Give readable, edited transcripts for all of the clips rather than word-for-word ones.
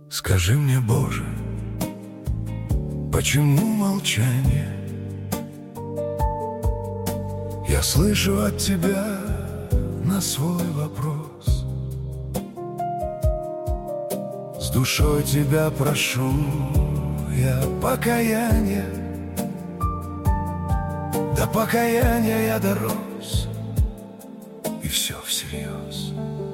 Скажи мне, Боже, почему молчание? Я слышу от Тебя на свой вопрос. С душой Тебя прошу я покаяния. До покаяния я дорос, и все всерьез.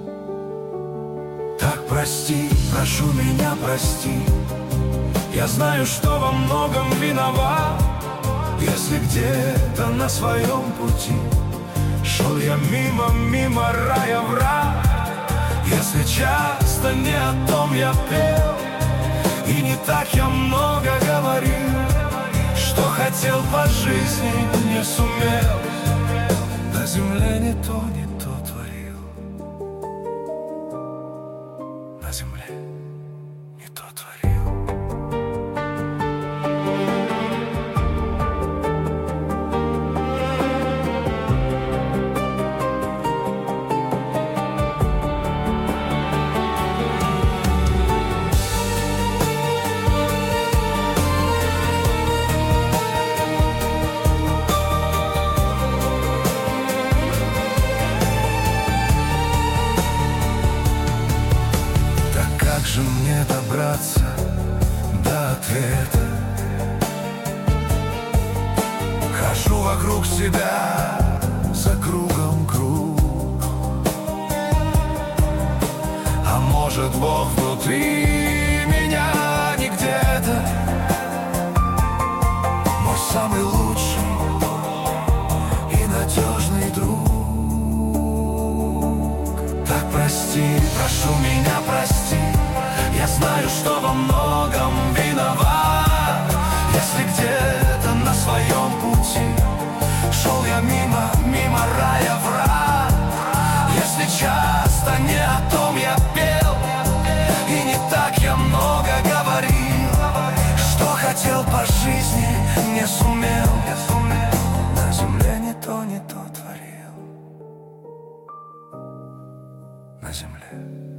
Так прости, прошу меня прости. Я знаю, что во многом виноват, если где-то на своем пути шел я мимо рая в рай. Если часто не о том я пел, и не так я много говорил, что хотел по жизни, не сумел. На земле не то творил. На земле не то творил. Как же мне добраться до ответа? Хожу вокруг себя, за кругом круг. А может, Бог внутри меня, не где-то, мой самый лучший и надежный друг. Так прости, прошу меня прости. Я знаю, что во многом виноват, если где-то на своем пути шел я мимо рая в рай. Если часто не о том я пел, и не так я много говорил, что хотел по жизни, не сумел. На земле не то творил. На земле